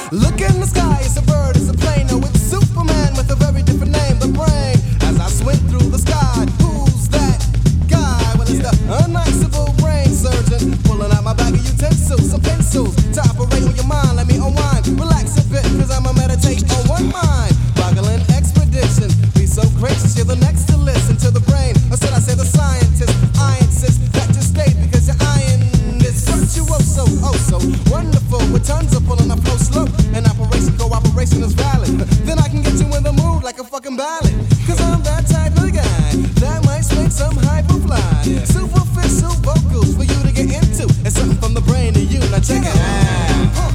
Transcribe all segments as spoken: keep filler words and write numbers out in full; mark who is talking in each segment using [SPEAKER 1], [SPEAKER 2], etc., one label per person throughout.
[SPEAKER 1] Look in the sky, it's a bird, it's a plane. No, it's Superman with a very different name, the brain. As I swing through the sky, who's that guy? Well, it's the unniceable brain surgeon, pulling out my bag of utensils, some pencils to operate on your mind. Let me unwind, relax a bit, cause I'ma meditate on one mind. Boggling expedition, be so gracious, you're the next to listen to the brain. Or should I say the scientist? I insist that you stay because your iron is virtuoso, oh so wonderful. With tons of pulling, I flow slow, and operation cooperation is valid. Then I can get you in the mood like a fucking ballad. Cause I'm that type of guy that might swing some hyperfly. Yeah. Superficial vocals for you to get into. It's something from the brain to you. Now check it out.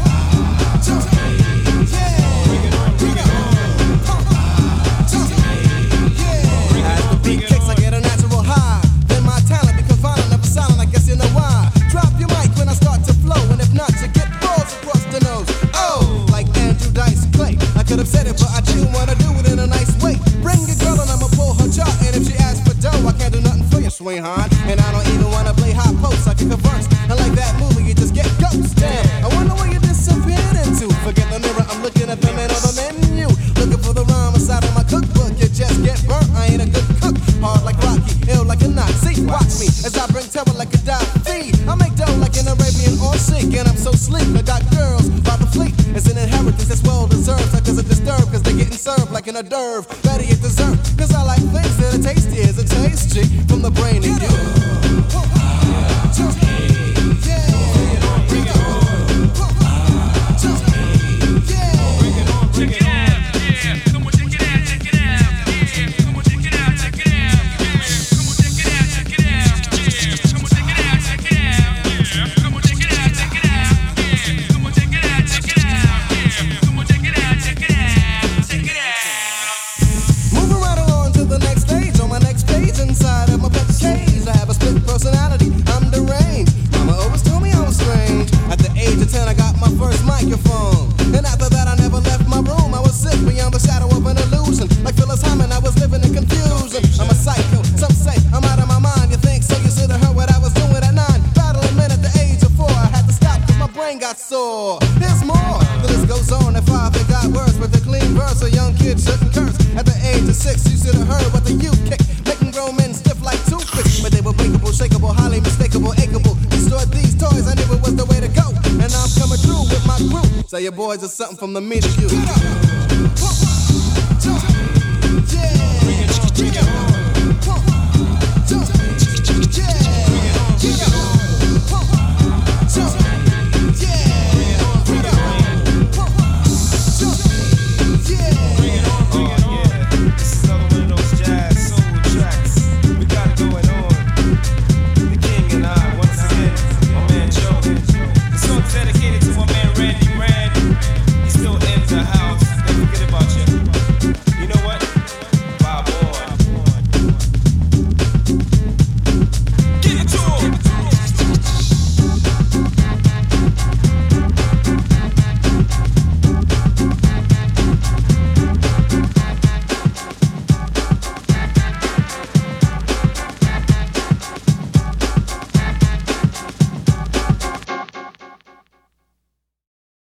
[SPEAKER 1] As the beat kicks, I get a natural high. Then my talent becomes violent, never silent. I guess you know why. Drop your mic when I start to flow, and if not, you get balls across the nose. Oh, like Andrew Dice Clay. I could have said it, but I didn't want to do it in a nice way. Bring a girl and I'ma pull her chart, and if she asks for dough, I can't do nothing for you, sweetheart. And I don't even wanna play hot post, I can converse. And like that movie, you just get ghost. Damn, I wonder where you disappeared into. Forget the mirror, I'm looking at the man on the menu. Looking for the rhyme inside of my cookbook. You just get burnt, I ain't a good cook. Hard like Rocky, ill like a Nazi. Watch me as I bring terror like a Gaddafi. I make dough like an Arabian or Sikh, and I'm so sleek. I got girls by the fleet. It's an inheritance that's well deserved. Like cause it's disturbed, cause they're getting served like an hors d'oeuvre. Better yet dessert, cause I like things that are tasty as a taste, G. From the brain to you.
[SPEAKER 2] Check it out, yeah. Come on, check it out, check it out, yeah. Come on, check it out, check it out, yeah. Come on, check it out, check it out, yeah. Come on, check it out, check it out, yeah. Come on, check it out, check it out, yeah. Come on, check it out, check it out, yeah. Come on, check it out, check it out, check it out.
[SPEAKER 1] Moving right along to the next stage. On my next page, inside of my pet cage, I have a split personality. I'm deranged. Mama always told me I was strange. At the age of ten, I got my first microphone. And after that, I never left my room. I was sick beyond the shadow of an illusion. Like Phyllis Hyman, I was living in confusion. I'm a psycho. Some say I'm out of my mind. You think so? You should have heard what I was doing at nine. Battling men at the age of four. I had to stop because my brain got sore. There's more. The list goes on. At five, it got worse. With the clean verse, a young kid shouldn't curse. At the age of six, you should have heard what the youth kick. Making grown men stiff like toothpicks. But they were breakable, shakeable, highly mistakable, acable. Destroyed these toys. I knew it was the way to go. And I'm coming through with my crew. So your boys are something from the me to you.
[SPEAKER 2] Bring it on, bring it on. Bring it on, bring it on.